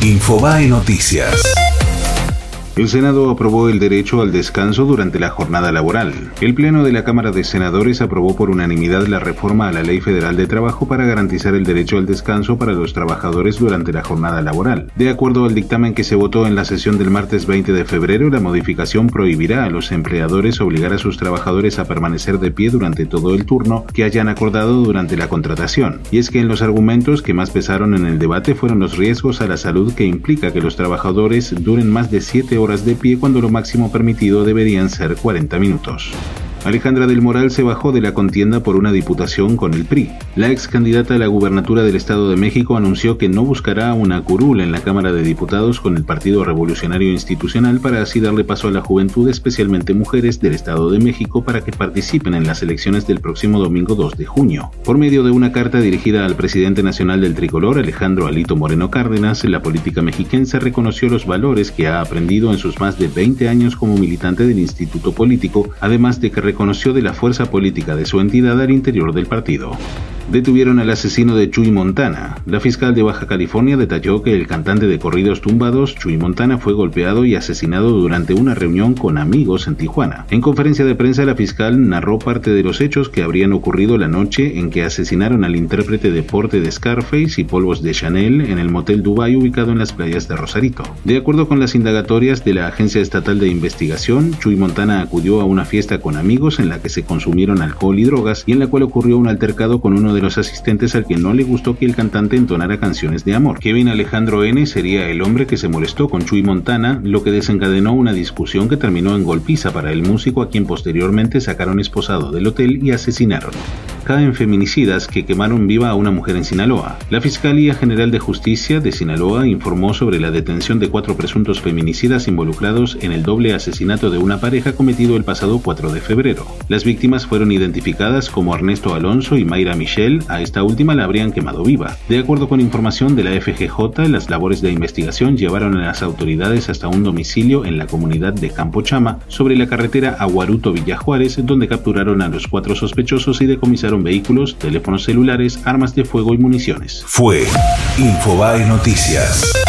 Infobae Noticias. El Senado aprobó el derecho al descanso durante la jornada laboral. El Pleno de la Cámara de Senadores aprobó por unanimidad la reforma a la Ley Federal de Trabajo para garantizar el derecho al descanso para los trabajadores durante la jornada laboral. De acuerdo al dictamen que se votó en la sesión del martes 20 de febrero, la modificación prohibirá a los empleadores obligar a sus trabajadores a permanecer de pie durante todo el turno que hayan acordado durante la contratación. Y es que en los argumentos que más pesaron en el debate fueron los riesgos a la salud que implica que los trabajadores duren más de 7 horas de pie cuando lo máximo permitido deberían ser 40 minutos. Alejandra del Moral se bajó de la contienda por una diputación con el PRI. La ex candidata a la gubernatura del Estado de México anunció que no buscará una curul en la Cámara de Diputados con el Partido Revolucionario Institucional para así darle paso a la juventud, especialmente mujeres del Estado de México, para que participen en las elecciones del próximo domingo 2 de junio. Por medio de una carta dirigida al presidente nacional del Tricolor, Alejandro Alito Moreno Cárdenas, la política mexiquense reconoció los valores que ha aprendido en sus más de 20 años como militante del Instituto Político, además de que reconoció de la fuerza política de su entidad al interior del partido. Detuvieron al asesino de Chuy Montana. La fiscal de Baja California detalló que el cantante de corridos tumbados, Chuy Montana, fue golpeado y asesinado durante una reunión con amigos en Tijuana. En conferencia de prensa, la fiscal narró parte de los hechos que habrían ocurrido la noche en que asesinaron al intérprete de porte de Scarface y polvos de Chanel en el motel Dubai ubicado en las playas de Rosarito. De acuerdo con las indagatorias de la Agencia Estatal de Investigación, Chuy Montana acudió a una fiesta con amigos en la que se consumieron alcohol y drogas y en la cual ocurrió un altercado con uno de los asistentes al que no le gustó que el cantante entonara canciones de amor. Kevin Alejandro N. sería el hombre que se molestó con Chuy Montana, lo que desencadenó una discusión que terminó en golpiza para el músico, a quien posteriormente sacaron esposado del hotel y asesinaron. Caen feminicidas que quemaron viva a una mujer en Sinaloa. La Fiscalía General de Justicia de Sinaloa informó sobre la detención de 4 presuntos feminicidas involucrados en el doble asesinato de una pareja cometido el pasado 4 de febrero. Las víctimas fueron identificadas como Ernesto Alonso y Mayra Michelle. A esta última la habrían quemado viva. De acuerdo con información de la FGJ, las labores de investigación llevaron a las autoridades hasta un domicilio en la comunidad de Campo Chama, sobre la carretera Aguaruto-Villa Juárez, donde capturaron a los 4 sospechosos y decomisaron vehículos, teléfonos celulares, armas de fuego y municiones. Fue Infobae Noticias.